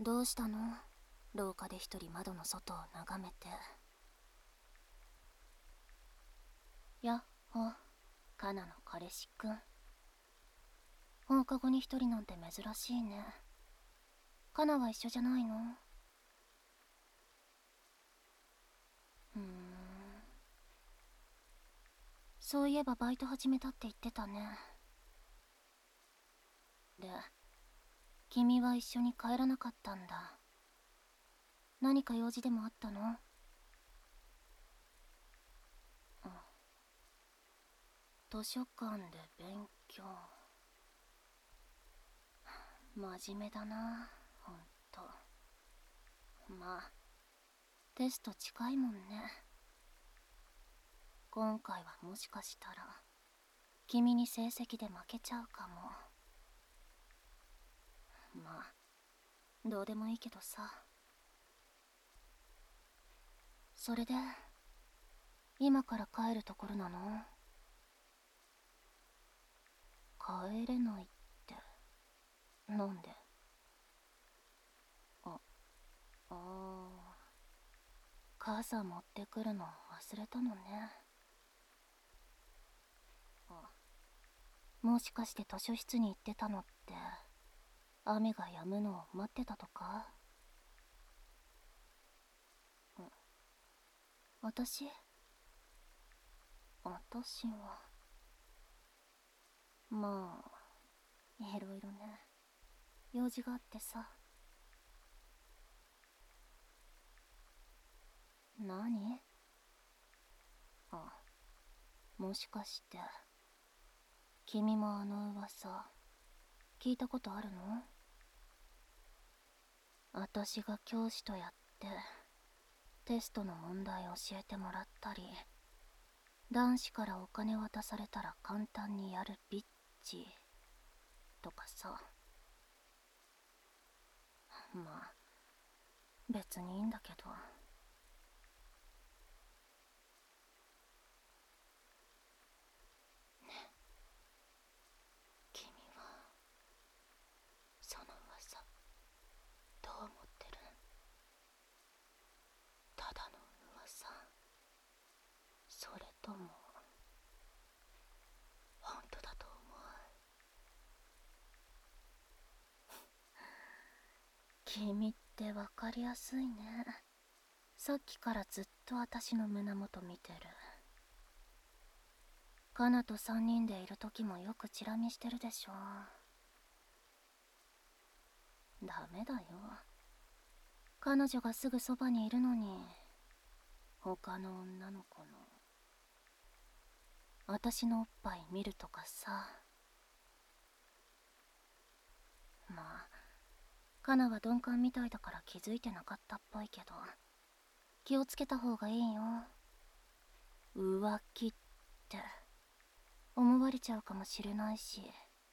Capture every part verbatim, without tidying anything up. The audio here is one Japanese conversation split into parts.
どうしたの？廊下で一人窓の外を眺めて。やっほ、カナの彼氏くん。放課後に一人なんて珍しいね。カナは一緒じゃないの？うーん。そういえばバイト始めたって言ってたね。で、君は一緒に帰らなかったんだ。何か用事でもあったの？うん。図書館で勉強。真面目だな、ほんと。まあ、テスト近いもんね。今回はもしかしたら、君に成績で負けちゃうかも。まあ、どうでもいいけどさ。それで、今から帰るところなの？帰れないって、なんで？あ、ああ。傘持ってくるの忘れたのね。あ、もしかして図書室に行ってたのって、雨が止むのを待ってたとか？ん、私私は、まあ、いろいろね、用事があってさ。何？あ、もしかして、君もあの噂、聞いたことあるの？私が教師とやって、テストの問題教えてもらったり、男子からお金渡されたら簡単にやるビッチとかさ。まあ、別にいいんだけど。君はその噂どう思ってる？ただの噂、それとも本当だと思う？君ってわかりやすいね。さっきからずっと私の胸元見てる。カナと三人でいる時もよくチラ見してるでしょ。ダメだよ。彼女がすぐそばにいるのに、他の女の子の私のおっぱい見るとかさ。まあ、カナは鈍感みたいだから気づいてなかったっぽいけど、気をつけた方がいいよ。浮気って思われちゃうかもしれないし。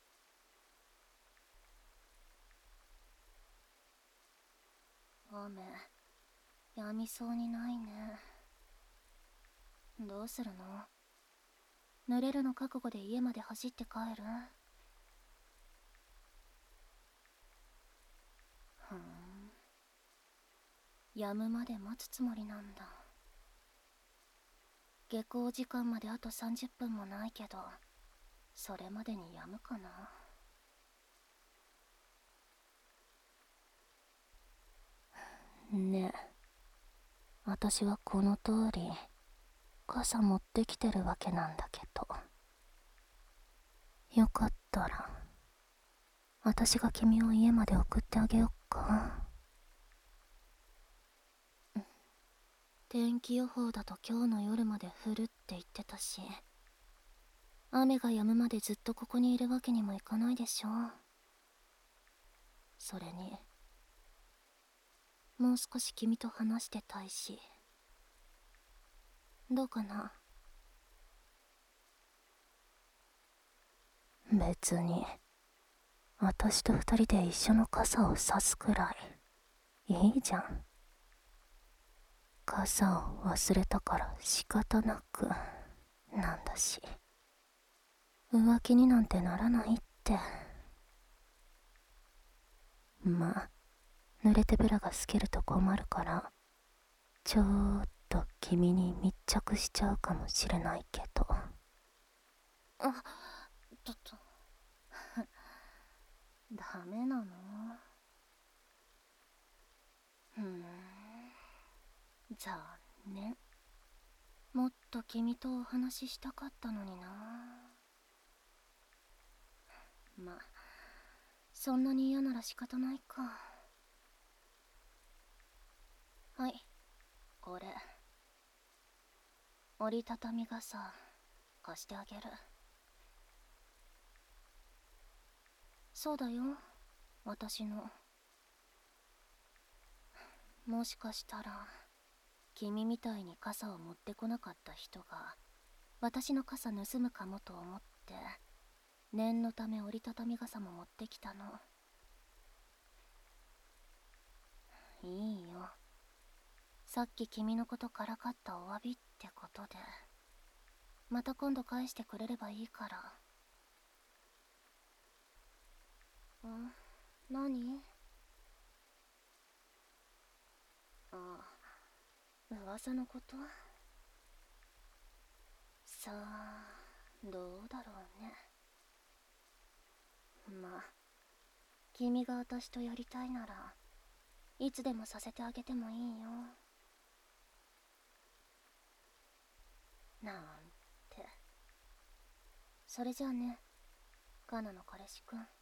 雨、やみそうにないね。どうするの？濡れるの覚悟で家まで走って帰る？ふん。止むまで待つつもりなんだ。下校時間まであとさんじゅっぷんもないけど、それまでに止むかな。ねえ、私はこの通り傘持ってきてるわけなんだけど、よかったら私が君を家まで送ってあげよっか。天気予報だと今日の夜まで降るって言ってたし、雨が止むまでずっとここにいるわけにもいかないでしょ。それにもう少し君と話してたいし。どうかな？別に私と二人で一緒の傘を差すくらいいいじゃん。傘を忘れたから仕方なくなんだし、浮気になんてならないって。まあ、 濡れてブラが透けると困るから、ちょーっと君に密着しちゃうかもしれないけど。あ、ちょっとダメなの？ふーん、残念。もっと君とお話ししたかったのにな。ま、そんなに嫌なら仕方ないか。はい、これ折りたたみ傘貸してあげる。そうだよ、私の。もしかしたら君みたいに傘を持ってこなかった人が私の傘盗むかもと思って念のため折りたたみ傘も持ってきたの。いいよ、さっき君のことからかったお詫びってことで。また今度返してくれればいいから。ん？何？ああ、噂のこと？さあ、どうだろうね。まあ、君が私とやりたいならいつでもさせてあげてもいいよ。なんて。それじゃあね、カナの彼氏くん。